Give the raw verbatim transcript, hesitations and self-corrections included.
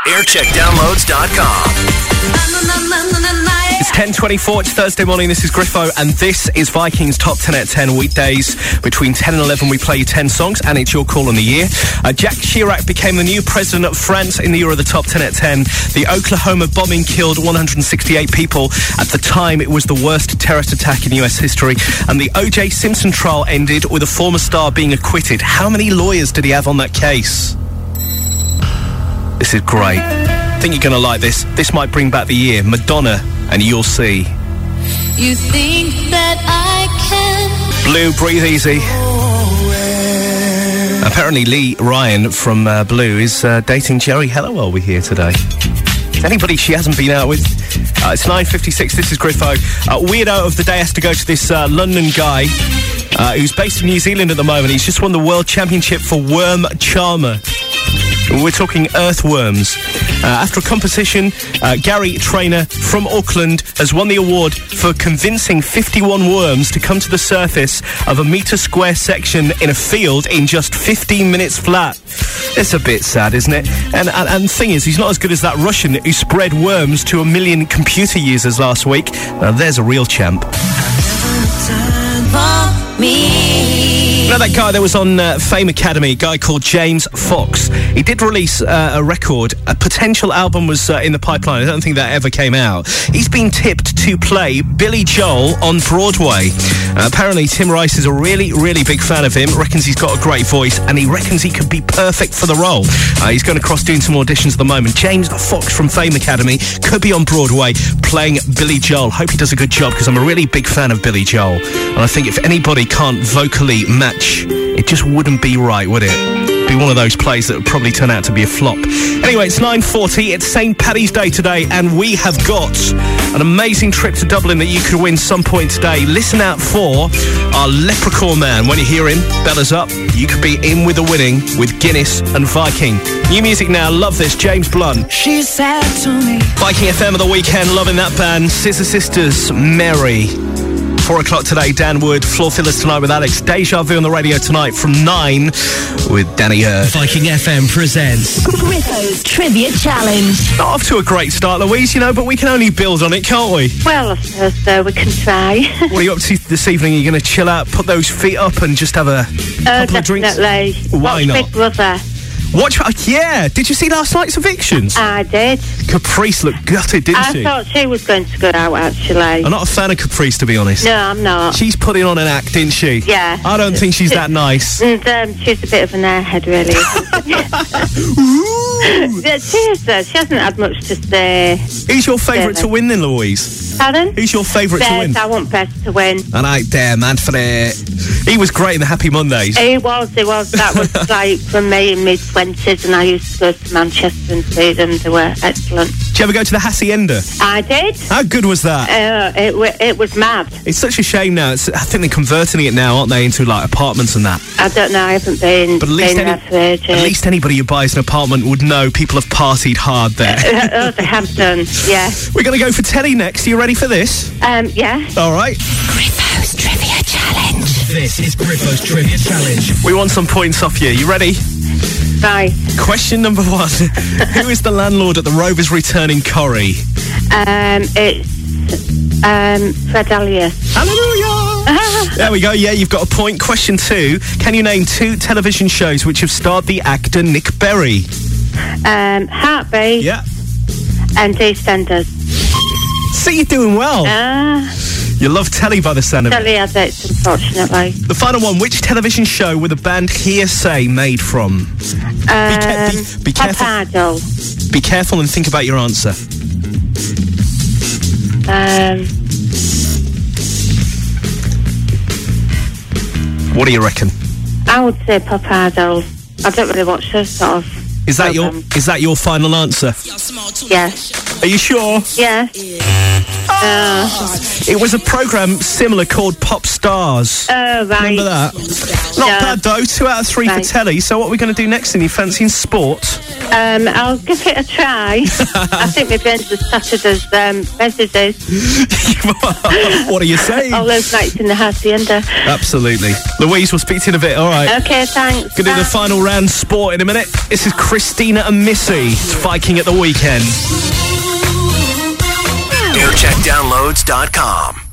aircheck downloads dot com. It's ten twenty-four, it's Thursday morning, this is Griffo, and this is Vikings Top ten at ten weekdays. Between ten and eleven we play you ten songs, and it's your call on the year. Uh, Jacques Chirac became the new president of France in the year of the Top ten at ten. The Oklahoma bombing killed one hundred sixty-eight people. At the time, it was the worst terrorist attack in U S history. And the O J Simpson trial ended with a former star being acquitted. How many lawyers did he have on that case? This is great. I think you're going to like this. This might bring back the year. Madonna and You'll See. You think that I can... Blue, Breathe Easy. Apparently Lee Ryan from uh, Blue is uh, dating Jerry Halliwell. We're here today. Is anybody she hasn't been out with? Uh, it's nine fifty-six, this is Griffo. Uh, weirdo of the day has to go to this uh, London guy uh, who's based in New Zealand at the moment. He's just won the World Championship for Worm Charmer. We're talking earthworms. Uh, after a competition, uh, Gary Trainer from Auckland has won the award for convincing fifty-one worms to come to the surface of a metre square section in a field in just fifteen minutes flat. It's a bit sad, isn't it? And, and, and the thing is, he's not as good as that Russian who spread worms to a million computer users last week. Now, there's a real champ. You know that guy that was on uh, Fame Academy, a guy called James Fox? He did release uh, a record. A potential album was uh, in the pipeline. I don't think that ever came out. He's been tipped to play Billy Joel on Broadway. Uh, apparently, Tim Rice is a really, really big fan of him, reckons he's got a great voice, and he reckons he could be perfect for the role. Uh, he's going across doing some auditions at the moment. James Fox from Fame Academy could be on Broadway playing Billy Joel. Hope he does a good job, because I'm a really big fan of Billy Joel. And I think if anybody can't vocally match, it just wouldn't be right, would it? Be one of those plays that would probably turn out to be a flop. Anyway, it's nine forty, it's Saint Paddy's Day today, and we have got an amazing trip to Dublin that you could win some point today. Listen out for our Leprechaun Man. When you hear him, bells up, you could be in with the winning with Guinness and Viking. New music now, love this, James Blunt. She said to me, Viking F M of the weekend, loving that band. Scissor Sisters, Mary. Four o'clock today, Dan Wood, Floor Fillers tonight with Alex. Deja Vu on the radio tonight from nine with Danny Hurd. Viking F M presents Griffo's Trivia Challenge. Not off to a great start, Louise, you know, but we can only build on it, can't we? Well, I suppose so, we can try. What are you up to this evening? Are you going to chill out, put those feet up and just have a Oh, couple of drinks? definitely. Why Watch not? Big Brother. Watch, uh, yeah. Did you see last night's evictions? I did. Caprice looked gutted, didn't I she? thought she was going to go out, actually. I'm not a fan of Caprice, to be honest. No, I'm not. She's putting on an act, didn't she? Yeah. I don't think she's that nice. And um, she's a bit of an airhead, really. Yeah, she is, though. She hasn't had much to say. Who's your favourite to win then, Louise? Pardon? Who's your favourite to win? Bez, I want Bez to win. And I dare, man, for it. He was great in the Happy Mondays. He was, he was. That was like for me in mid twenties, and I used to go to Manchester and see them. They were excellent. Did you ever go to the Hacienda? I did. How good was that? Uh, it, w- it was mad. It's such a shame now. It's, I think they're converting it now, aren't they, into like apartments and that. I don't know. I haven't been, But at least, been any, there for ages. at least anybody who buys an apartment would know people have partied hard there. oh, they have done. Yeah. We're going to go for Teddy next. Are you ready for this? Um. Yeah. All right. Griffo's Trivia Challenge. This is Griffo's Trivia Challenge. We want some points off you. You ready? Right. Question number one. Who is the landlord at the Rovers Return in Corrie? Um. It's um Fred Elliott. Hallelujah! There we go. Yeah, you've got a point. Question two. Can you name two television shows which have starred the actor Nick Berry? Um. Heartbeat. Yeah. And EastEnders. See, you're doing well. Ah. You love telly by the sound of it. Telly has it, unfortunately. The final one. Which television show were the band Hearsay made from? Um. Be, ca- be, be careful. Papadol. Be careful and think about your answer. Um. What do you reckon? I would say Papadol. I don't really watch those sort of. Is that your program. is that your final answer? Yes. Are you sure? Yeah. Uh, It was a programme similar called Pop Stars. oh, right. Remember that? Not Yeah. bad though, two out of three Right. for telly. So what are we going to do next then? You fancying sport? Um, I'll give it a try. I think my brain's as tattered as um, Bez's is. What are you saying? All those nights in the hacienda. Absolutely. Louise, we'll speak to you in a bit, alright? Okay, thanks. Gonna do the Bye. final round sport in a minute. This is Christina and Missy. It's Viking at the weekend. Aircheck Downloads dot com.